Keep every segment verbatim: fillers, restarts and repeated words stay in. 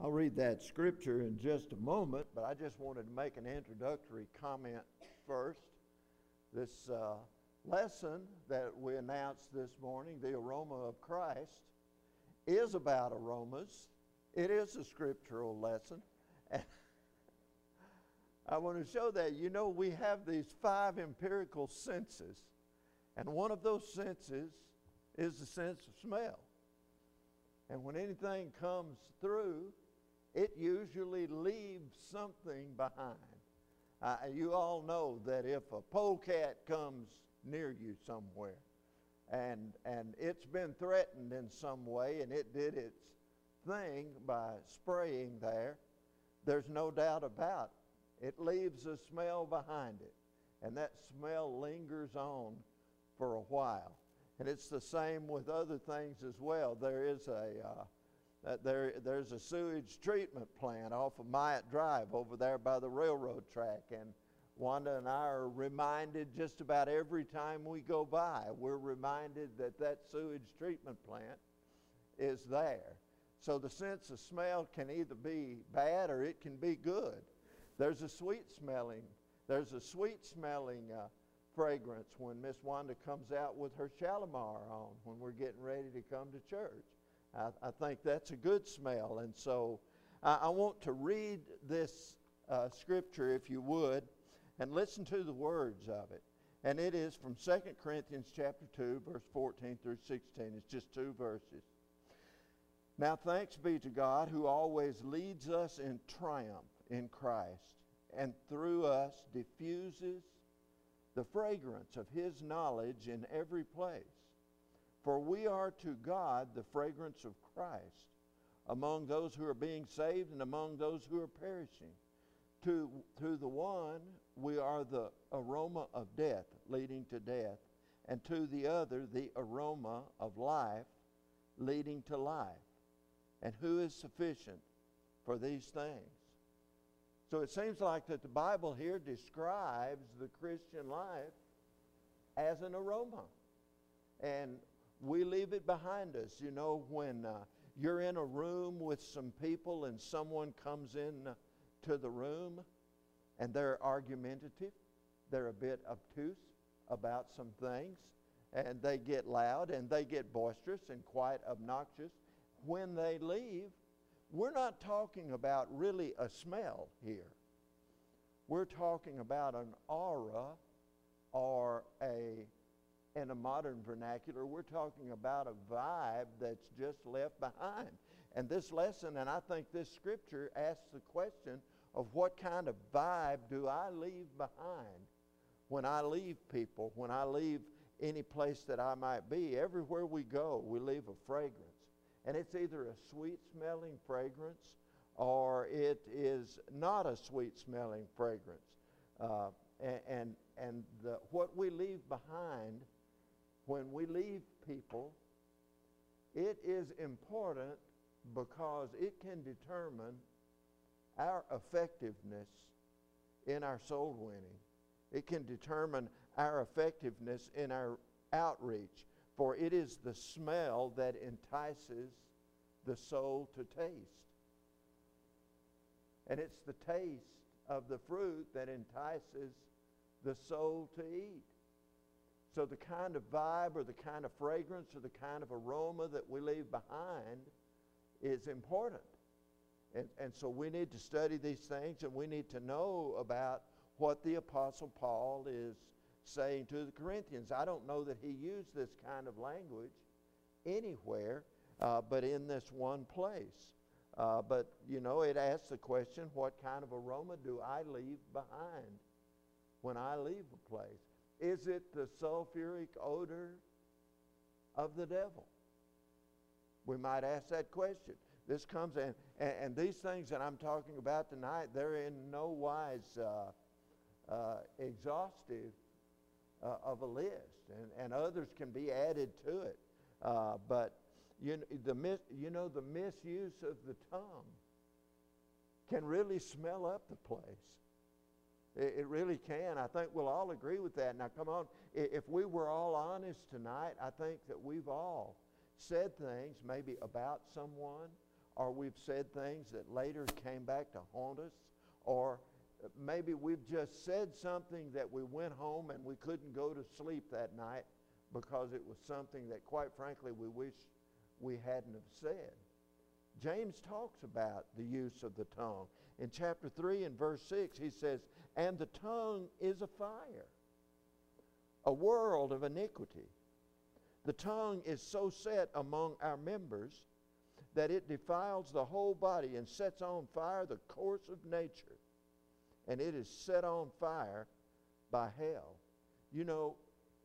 I'll read that scripture in just a moment, but I just wanted to make an introductory comment first. This uh, lesson that we announced this morning, the aroma of Christ, is about aromas. It is a scriptural lesson. And I want to show that, you know, we have these five empirical senses, and one of those senses is the sense of smell. And when anything comes through, it usually leaves something behind. Uh, you all know that if a polecat comes near you somewhere and, and it's been threatened in some way and it did its thing by spraying there, there's no doubt about it. It leaves a smell behind it, and that smell lingers on for a while. And it's the same with other things as well. There is a uh, uh, there there's a sewage treatment plant off of Myatt Drive over there by the railroad track, and Wanda and I are reminded just about every time we go by, we're reminded that that sewage treatment plant is there. So the sense of smell can either be bad or it can be good. There's a sweet smelling, there's a sweet smelling uh, fragrance when Miss Wanda comes out with her Shalimar on when we're getting ready to come to church. I, I think that's a good smell. And so I, I want to read this uh, scripture, if you would, and listen to the words of it. And it is from Second Corinthians chapter two, verse fourteen through sixteen. It's just two verses. Now thanks be to God who always leads us in triumph in Christ, and through us diffuses the fragrance of his knowledge in every place. For we are to God the fragrance of Christ among those who are being saved and among those who are perishing. To, to the one we are the aroma of death, leading to death, and to the other the aroma of life, leading to life. And who is sufficient for these things? So it seems like that the Bible here describes the Christian life as an aroma. And we leave it behind us. You know, when uh, you're in a room with some people and someone comes in uh, to the room and they're argumentative, they're a bit obtuse about some things, and they get loud and they get boisterous and quite obnoxious. When they leave, we're not talking about really a smell here. We're talking about an aura, or a, in a modern vernacular, we're talking about a vibe that's just left behind. And this lesson, and I think this scripture, asks the question of what kind of vibe do I leave behind when I leave people, when I leave any place that I might be. Everywhere we go, we leave a fragrance. And it's either a sweet-smelling fragrance or it is not a sweet-smelling fragrance. Uh, and and, and the, what we leave behind when we leave people, it is important because it can determine our effectiveness in our soul winning. It can determine our effectiveness in our outreach. For it is the smell that entices the soul to taste. And it's the taste of the fruit that entices the soul to eat. So the kind of vibe or the kind of fragrance or the kind of aroma that we leave behind is important. And, and so we need to study these things, and we need to know about what the Apostle Paul is saying to the Corinthians. I don't know that he used this kind of language anywhere, uh, but in this one place. Uh, but, you know, it asks the question, what kind of aroma do I leave behind when I leave a place? Is it the sulfuric odor of the devil? We might ask that question. This comes in, and, and these things that I'm talking about tonight, they're in no wise uh, uh, exhaustive Uh, of a list, and, and others can be added to it. Uh, but you, the mis, you know, the misuse of the tongue can really smell up the place. It, it really can. I think we'll all agree with that. Now, come on, if we were all honest tonight, I think that we've all said things maybe about someone or we've said things that later came back to haunt us, or maybe we've just said something that we went home and we couldn't go to sleep that night because it was something that, quite frankly, we wish we hadn't have said. James talks about the use of the tongue. In chapter three and verse six, he says, "And the tongue is a fire, a world of iniquity. The tongue is so set among our members that it defiles the whole body and sets on fire the course of nature, and it is set on fire by hell." You know,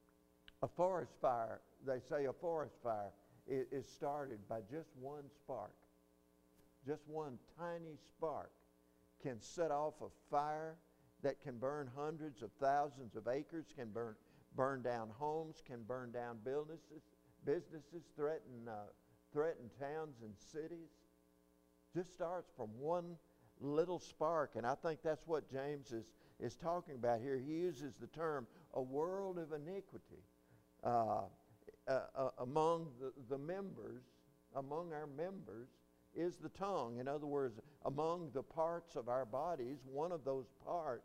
a forest fire, they say a forest fire is, is started by just one spark. Just one tiny spark can set off a fire that can burn hundreds of thousands of acres, can burn, burn down homes, can burn down businesses, businesses threaten, uh, threaten towns and cities. Just starts from one little spark, and I think that's what James is, is talking about here. He uses the term a world of iniquity uh, uh, uh, among the, the members, among our members, is the tongue. In other words, among the parts of our bodies, one of those parts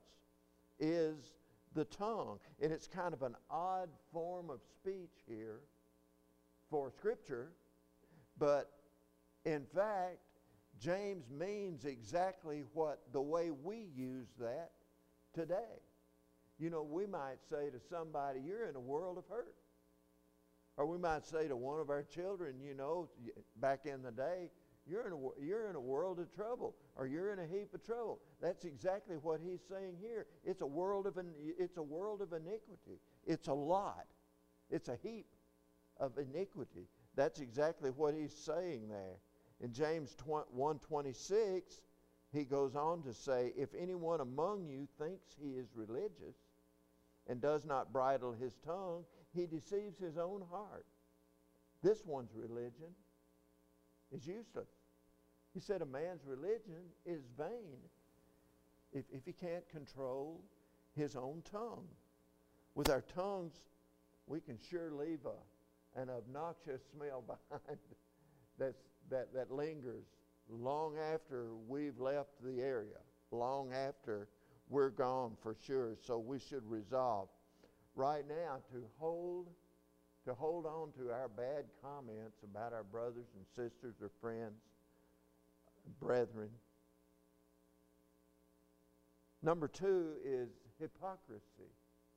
is the tongue. And it's kind of an odd form of speech here for Scripture, but in fact, James means exactly what the way we use that today. You know, we might say to somebody, "You're in a world of hurt." Or we might say to one of our children, you know, back in the day, You're in, a, you're in a world of trouble, or you're in a heap of trouble. That's exactly what he's saying here. It's a world of, it's a world of iniquity. It's a lot. It's a heap of iniquity. That's exactly what he's saying there. In James one twenty-six, he goes on to say, "If anyone among you thinks he is religious and does not bridle his tongue, he deceives his own heart. This one's religion is useless." He said a man's religion is vain if, if he can't control his own tongue. With our tongues, we can sure leave a, an obnoxious smell behind that's, that, that lingers long after we've left the area, long after we're gone for sure. So we should resolve right now to hold to hold on to our bad comments about our brothers and sisters or friends, brethren. Number two is hypocrisy.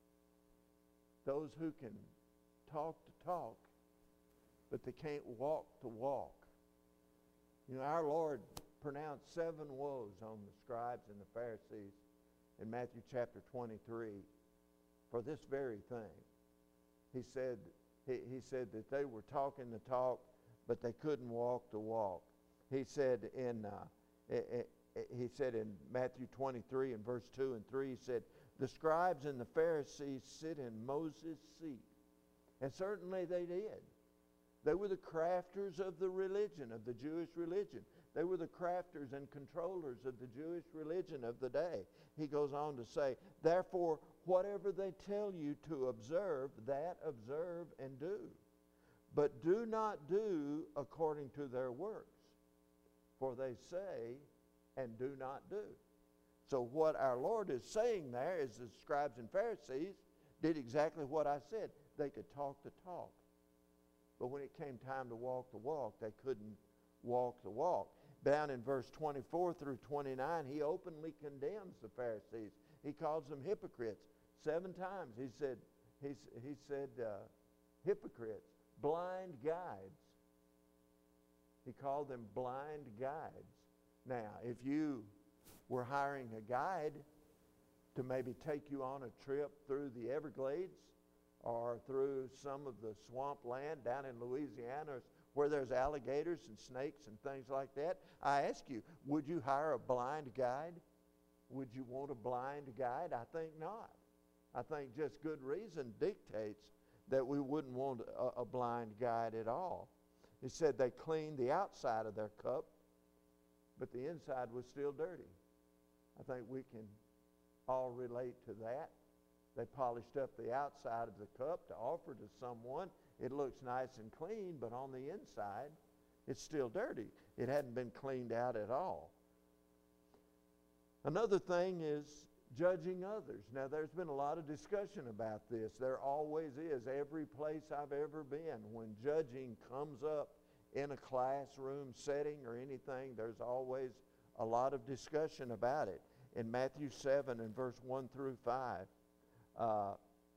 Those who can talk to talk, but they can't walk to walk. You know, our Lord pronounced seven woes on the scribes and the Pharisees in Matthew chapter twenty-three for this very thing. He said, He, he said that they were talking the talk, but they couldn't walk the walk. He said in uh, it, it, he said in Matthew twenty-three and verse two and three, he said, "The scribes and the Pharisees sit in Moses' seat." And certainly they did. They were the crafters of the religion, of the Jewish religion. They were the crafters and controllers of the Jewish religion of the day. He goes on to say, "Therefore, whatever they tell you to observe, that observe and do. But do not do according to their works, for they say and do not do." So what our Lord is saying there is the scribes and Pharisees did exactly what I said. They could talk the talk. But when it came time to walk the walk, they couldn't walk the walk. Down in verse twenty-four through twenty-nine, he openly condemns the Pharisees. He calls them hypocrites. Seven times he said, he, he said uh, hypocrites, blind guides. He called them blind guides. Now, if you were hiring a guide to maybe take you on a trip through the Everglades or through some of the swamp land down in Louisiana where there's alligators and snakes and things like that, I ask you, would you hire a blind guide? Would you want a blind guide? I think not. I think just good reason dictates that we wouldn't want a, a blind guide at all. He said they cleaned the outside of their cup, but the inside was still dirty. I think we can all relate to that. They polished up the outside of the cup to offer to someone. It looks nice and clean, but on the inside, It's still dirty. It hadn't been cleaned out at all. Another thing is judging others. Now, there's been a lot of discussion about this. There always is. Every place I've ever been, when judging comes up in a classroom setting or anything, there's always a lot of discussion about it. In Matthew seven and verse one through five, uh,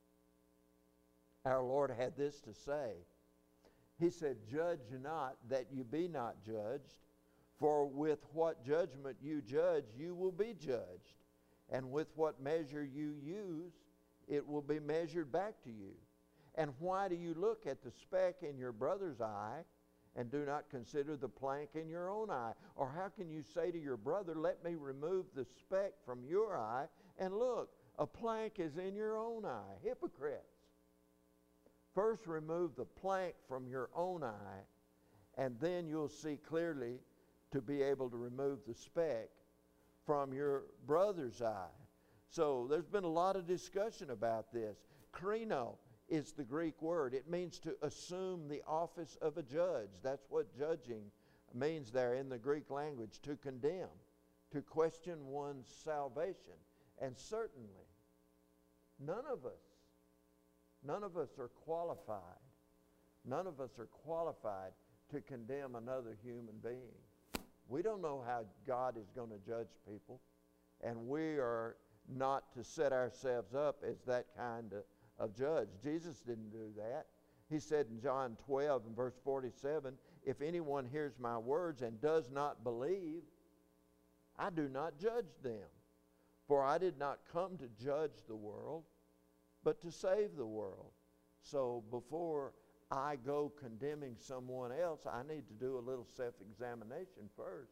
our Lord had this to say. He said, "Judge not that you be not judged, for with what judgment you judge, you will be judged. And with what measure you use, it will be measured back to you. And why do you look at the speck in your brother's eye and do not consider the plank in your own eye? Or how can you say to your brother, let me remove the speck from your eye, and look, a plank is in your own eye? Hypocrites. First remove the plank from your own eye, and then you'll see clearly to be able to remove the speck from your brother's eye." So there's been a lot of discussion about this. Krino is the Greek word. It means to assume the office of a judge. That's what judging means there in the Greek language, to condemn, to question one's salvation. And certainly, none of us, none of us are qualified, none of us are qualified to condemn another human being. We don't know how God is going to judge people, and we are not to set ourselves up as that kind of, of judge. Jesus didn't do that. He said in John twelve and verse forty-seven, "If anyone hears my words and does not believe, I do not judge them. For I did not come to judge the world, but to save the world." So before I go condemning someone else, I need to do a little self-examination first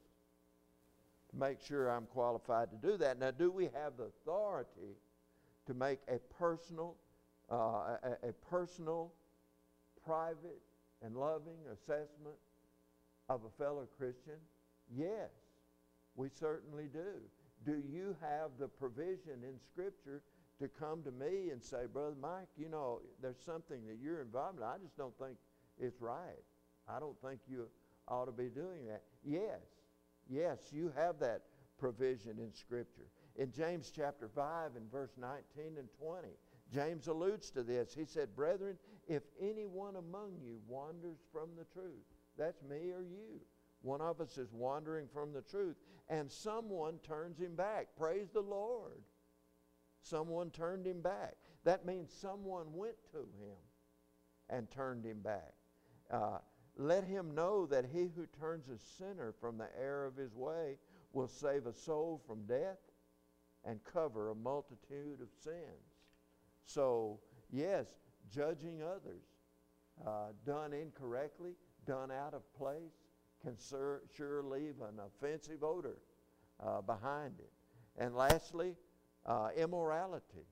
to make sure I'm qualified to do that. Now, do we have the authority to make a personal, uh, a, a personal, private, and loving assessment of a fellow Christian? Yes, we certainly do. Do you have the provision in Scripture to come to me and say, "Brother Mike, you know, there's something that you're involved in. I just don't think it's right. I don't think you ought to be doing that"? Yes, yes, you have that provision in Scripture. In James chapter five and verse nineteen and twenty, James alludes to this. He said, "Brethren, if anyone among you wanders from the truth," that's me or you. One of us is wandering from the truth, and someone turns him back. Praise the Lord. Someone turned him back. That means someone went to him and turned him back. Uh, let him know that he who turns a sinner from the error of his way will save a soul from death and cover a multitude of sins. So, yes, judging others, uh, done incorrectly, done out of place, can sur- sure leave an offensive odor uh, behind it. And lastly, uh, immorality.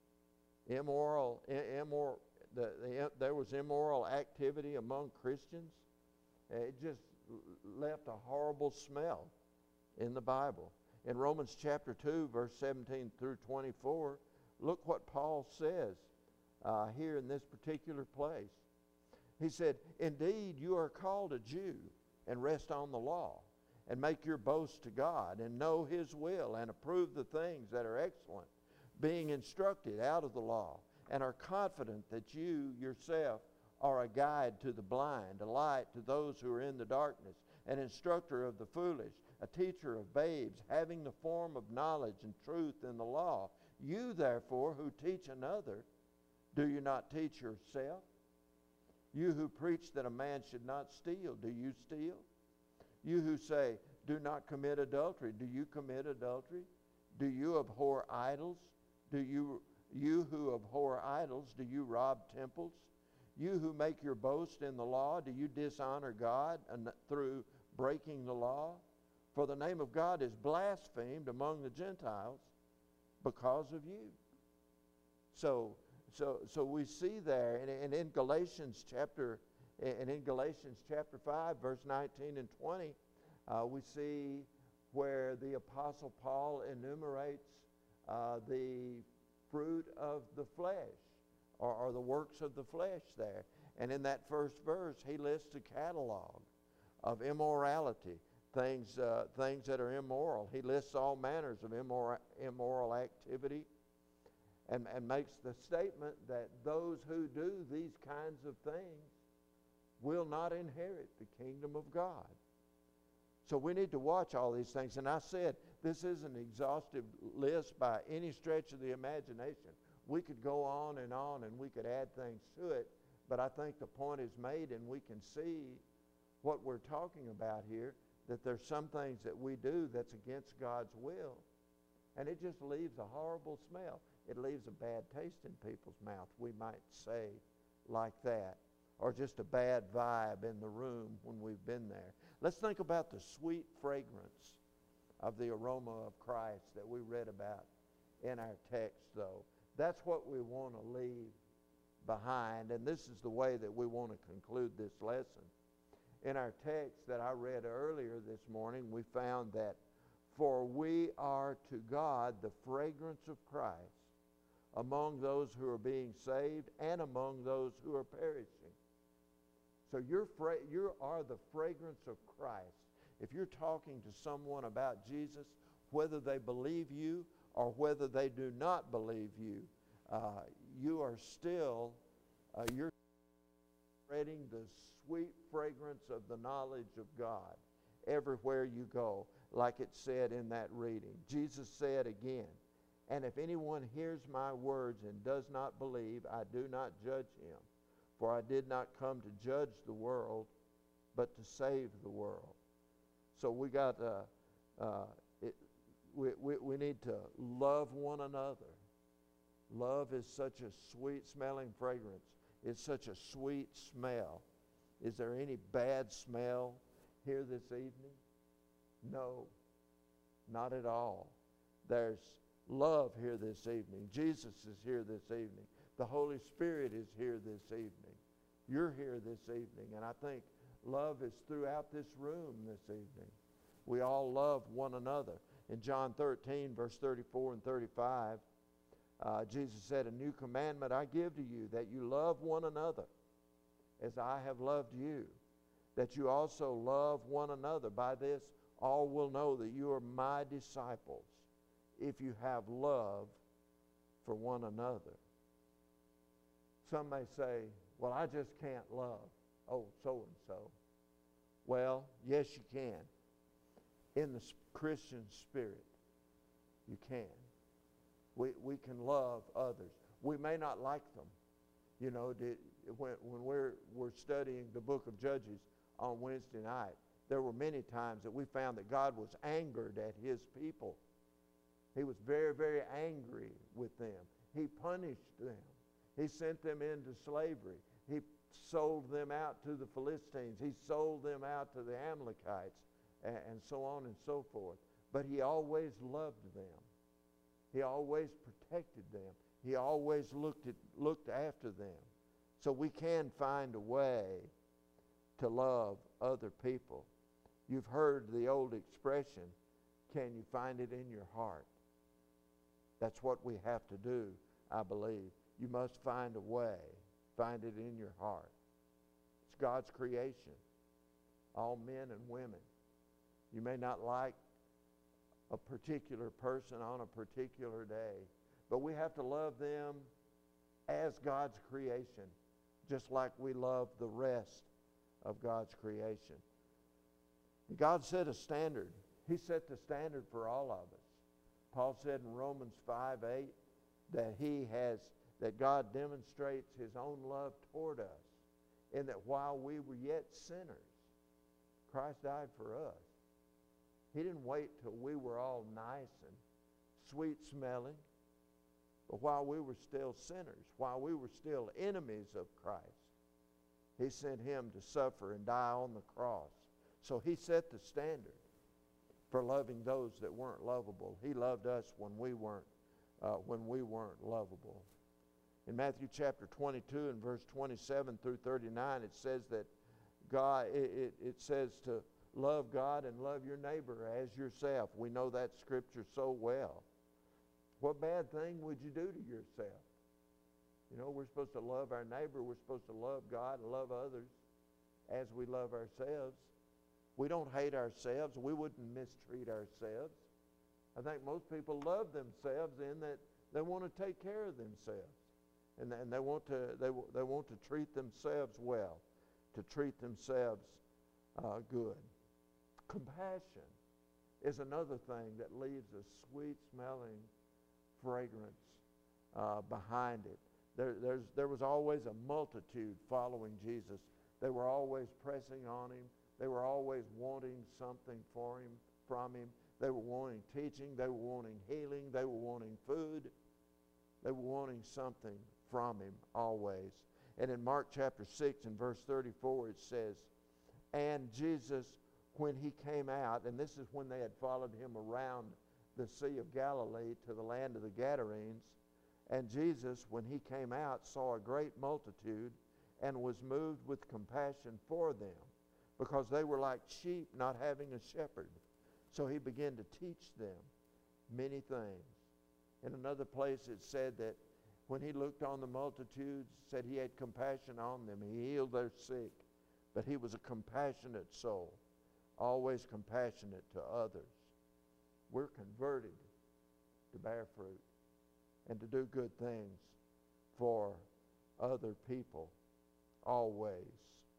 Immoral, I- immor- the, the, there was immoral activity among Christians. It just left a horrible smell in the Bible. In Romans chapter two, verse seventeen through twenty-four, look what Paul says uh, here in this particular place. He said, "Indeed, you are called a Jew, and rest on the law, and make your boast to God, and know His will, and approve the things that are excellent, being instructed out of the law, and are confident that you yourself are a guide to the blind, a light to those who are in the darkness, an instructor of the foolish, a teacher of babes, having the form of knowledge and truth in the law. You, therefore, who teach another, do you not teach yourself? You who preach that a man should not steal, do you steal? You who say, do not commit adultery, do you commit adultery? Do you abhor idols? Do you, you who abhor idols, do you rob temples? You who make your boast in the law, do you dishonor God and through breaking the law? For the name of God is blasphemed among the Gentiles because of you." So, so, so we see there, and, and in Galatians chapter, and in Galatians chapter five, verse nineteen and twenty, uh, we see where the Apostle Paul enumerates uh, the fruit of the flesh, or, or the works of the flesh there. And in that first verse, he lists a catalog. of immorality, things, uh, things that are immoral. He lists all manners of immor- immoral activity and, and makes the statement that those who do these kinds of things will not inherit the kingdom of God. So we need to watch all these things. And I said, this isn't an exhaustive list by any stretch of the imagination. We could go on and on and we could add things to it, but I think the point is made and we can see what we're talking about here, that there's some things that we do that's against God's will, and it just leaves a horrible smell. It leaves a bad taste in people's mouth, we might say, like that, or just a bad vibe in the room when we've been there. Let's think about the sweet fragrance of the aroma of Christ that we read about in our text, though. That's what we want to leave behind, and this is the way that we want to conclude this lesson. In our text that I read earlier this morning, we found that, for we are to God the fragrance of Christ among those who are being saved and among those who are perishing. So you're fra- you are the fragrance of Christ. If you're talking to someone about Jesus, whether they believe you or whether they do not believe you, uh, you are still, uh, you're spreading the sweet fragrance of the knowledge of God everywhere you go, like it said in that reading. Jesus said again, and if anyone hears my words and does not believe, I do not judge him. For I did not come to judge the world, but to save the world. So we got, uh, uh, it, we, we, we need to love one another. Love is such a sweet smelling fragrance. It's such a sweet smell. Is there any bad smell here this evening? No, not at all. There's love here this evening. Jesus is here this evening. The Holy Spirit is here this evening. You're here this evening. And I think love is throughout this room this evening. We all love one another. In John thirteen, verse thirty-four and thirty-five, uh, Jesus said, a new commandment I give to you, that you love one another as I have loved you, that you also love one another. By this, all will know that you are my disciples, if you have love for one another. Some may say, well, I just can't love, oh, so-and-so. Well, yes, you can. In the Christian spirit, you can. We, we can love others. We may not like them. You know, did, when, when we're, we're studying the book of Judges on Wednesday night, there were many times that we found that God was angered at his people. He was very, very angry with them. He punished them. He sent them into slavery. He sold them out to the Philistines. He sold them out to the Amalekites, and, and so on and so forth. But he always loved them. He always protected them. He always looked at, looked after them. So we can find a way to love other people. You've heard the old expression, can you find it in your heart? That's what we have to do, I believe. You must find a way. Find it in your heart. It's God's creation. All men and women. You may not like a particular person on a particular day, but we have to love them as God's creation, just like we love the rest of God's creation. God set a standard. He set the standard for all of us. Paul said in Romans five eight that he has, that God demonstrates his own love toward us, in that while we were yet sinners, Christ died for us. He didn't wait till we were all nice and sweet smelling, but while we were still sinners, while we were still enemies of Christ, he sent him to suffer and die on the cross. So he set the standard for loving those that weren't lovable. He loved us when we weren't, uh, when we weren't lovable. In Matthew chapter twenty-two and verse twenty-seven through thirty-nine, it says that God, it, it, it says to love God and love your neighbor as yourself. We know that scripture so well. What bad thing would you do to yourself? You know, we're supposed to love our neighbor. We're supposed to love God and love others as we love ourselves. We don't hate ourselves. We wouldn't mistreat ourselves. I think most people love themselves in that they want to take care of themselves. And, and they want to they, they want to treat themselves well, to treat themselves uh, good. Compassion is another thing that leaves a sweet-smelling fragrance uh, behind it. There, there's, there was always a multitude following Jesus. They were always pressing on him. They were always wanting something for him, from him. They were wanting teaching. They were wanting healing. They were wanting food. They were wanting something from him always. And in Mark chapter six and verse thirty-four it says, and Jesus, when he came out, and this is when they had followed him around the Sea of Galilee to the land of the Gadarenes, and Jesus, when he came out, saw a great multitude and was moved with compassion for them, because they were like sheep not having a shepherd. So he began to teach them many things. In another place it said that when he looked on the multitudes, said he had compassion on them. He healed their sick. But he was a compassionate soul, always compassionate to others. We're converted to bear fruit and to do good things for other people, always.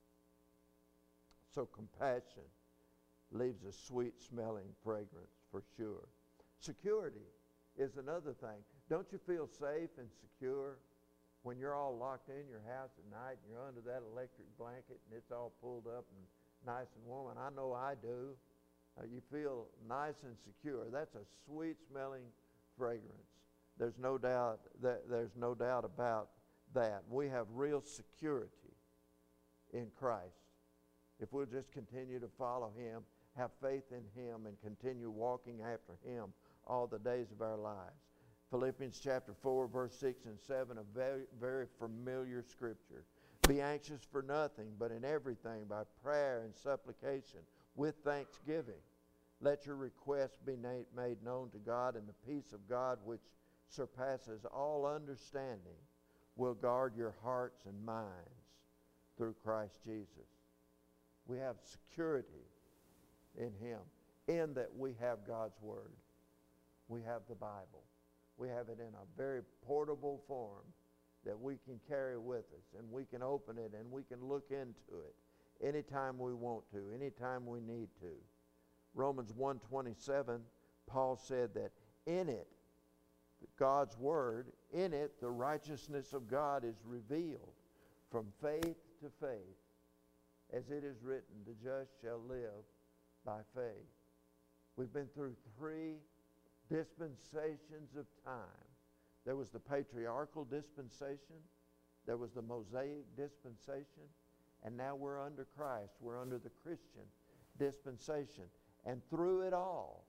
So compassion leaves a sweet-smelling fragrance for sure. Security is another thing. Don't you feel safe and secure when you're all locked in your house at night and you're under that electric blanket and it's all pulled up and nice and warm? And I know I do. Uh, you feel nice and secure. That's a sweet-smelling fragrance. There's no doubt that there's no doubt about that. We have real security in Christ if we'll just continue to follow him, have faith in him, and continue walking after him all the days of our lives. Philippians chapter four, verse six and seven, a very, very familiar scripture. Be anxious for nothing, but in everything by prayer and supplication with thanksgiving. Let your requests be made known to God, and the peace of God, which surpasses all understanding, will guard your hearts and minds through Christ Jesus. We have security in him, in that we have God's Word. We have the Bible. We have it in a very portable form that we can carry with us, and we can open it and we can look into it anytime we want to, anytime we need to. Romans one twenty-seven, Paul said that in it, God's Word, in it the righteousness of God is revealed from faith to faith. As it is written, the just shall live by faith. We've been through three dispensations of time. There was the patriarchal dispensation, there was the Mosaic dispensation, and now we're under Christ. We're under the Christian dispensation. And through it all,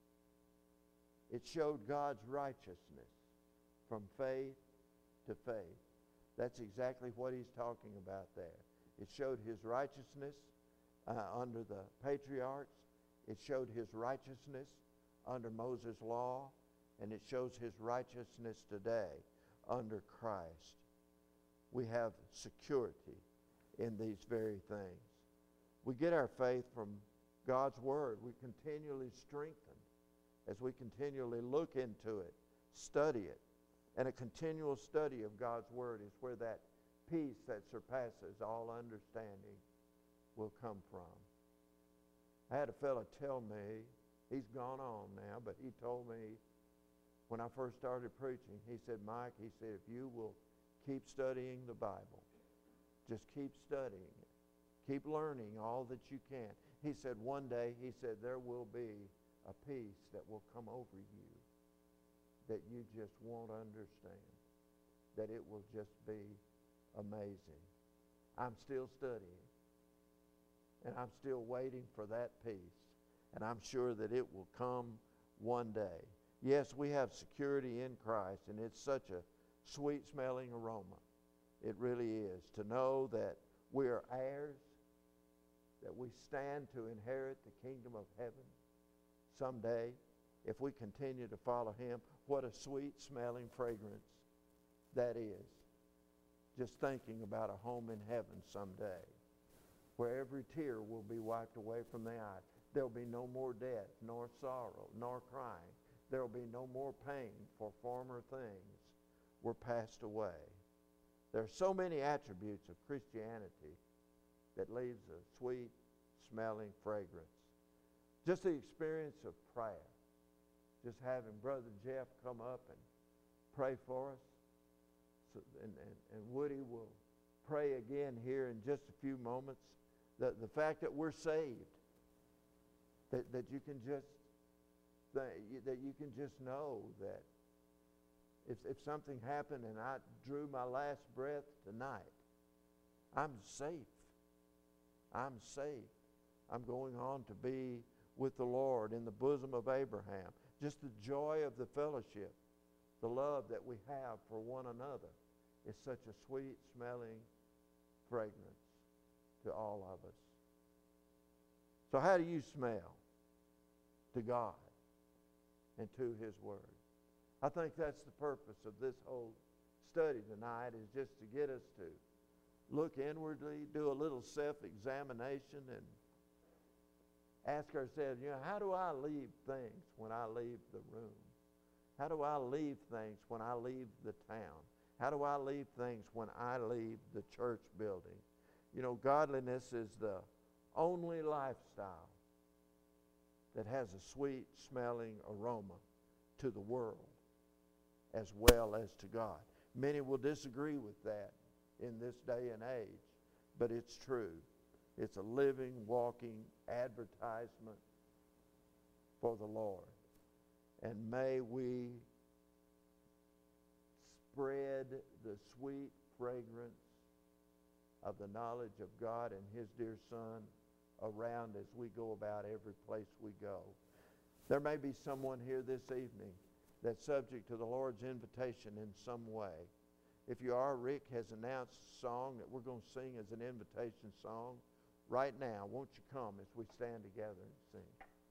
it showed God's righteousness from faith to faith. That's exactly what he's talking about there. It showed his righteousness uh, under the patriarchs. It showed his righteousness under Moses' law, and it shows his righteousness today under Christ. We have security in these very things. We get our faith from God's Word. We continually strengthen as we continually look into it, study it. And a continual study of God's Word is where that peace that surpasses all understanding will come from. I had a fellow tell me, he's gone on now, but he told me when I first started preaching, he said, Mike, he said, if you will keep studying the Bible, just keep studying it, keep learning all that you can. He said one day, he said, there will be a peace that will come over you that you just won't understand, that it will just be amazing. I'm still studying, and I'm still waiting for that peace, and I'm sure that it will come one day. Yes, we have security in Christ, and it's such a sweet-smelling aroma. It really is, to know that we are heirs, that we stand to inherit the kingdom of heaven someday if we continue to follow him. What a sweet-smelling fragrance that is. Just thinking about a home in heaven someday. where every tear will be wiped away from the eye. There will be no more death, nor sorrow, nor crying. There will be no more pain, for former things were passed away. There are so many attributes of Christianity that leaves a sweet smelling fragrance. Just the experience of prayer. Just having Brother Jeff come up and pray for us. So, and, and, and Woody will pray again here in just a few moments. The, the fact that we're saved. That, that you can just that you, that you can just know that if, if something happened and I drew my last breath tonight, I'm safe. I'm safe. I'm going on to be with the Lord in the bosom of Abraham. Just the joy of the fellowship, the love that we have for one another is such a sweet smelling fragrance to all of us. So how do you smell to God and to His Word? I think that's the purpose of this whole study tonight, is just to get us to look inwardly, do a little self-examination, and ask ourselves, you know, how do I leave things when I leave the room? How do I leave things when I leave the town? How do I leave things when I leave the church building? You know, godliness is the only lifestyle that has a sweet smelling aroma to the world as well as to God. Many will disagree with that in this day and age, but it's true. It's a living, walking advertisement for the Lord. And may we spread the sweet fragrance of the knowledge of God and His dear Son around as we go about every place we go. There may be someone here this evening that's subject to the Lord's invitation in some way. If you are, Rick has announced a song that we're going to sing as an invitation song. Right now, won't you come as we stand together and sing?